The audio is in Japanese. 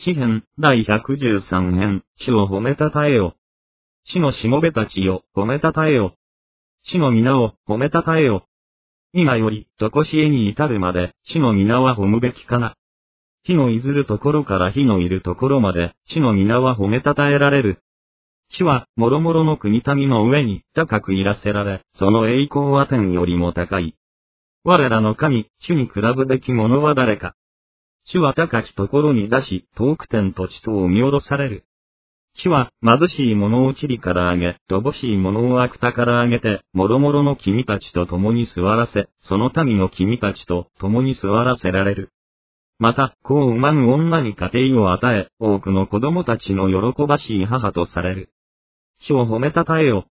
詩編第113編、主を褒めたたえよ。主のしもべたちよ、褒めたたえよ。主の皆を褒めたたえよ。今より、とこしえに至るまで、主の皆は褒むべきかな。火のいずるところから火のいるところまで、主の皆は褒めたたえられる。主は、もろもろの国民の上に高くいらせられ、その栄光は天よりも高い。我らの神、主に比ぶべき者は誰か。主は高きところに座し、遠く天と地とを見下ろされる。主は、貧しい者を地理から上げ、乏しい者を芥から上げて、もろもろの君たちと共に座らせ、その民の君たちと共に座らせられる。また、子を産まぬ女に家庭を与え、多くの子供たちの喜ばしい母とされる。主を褒めたたえよ。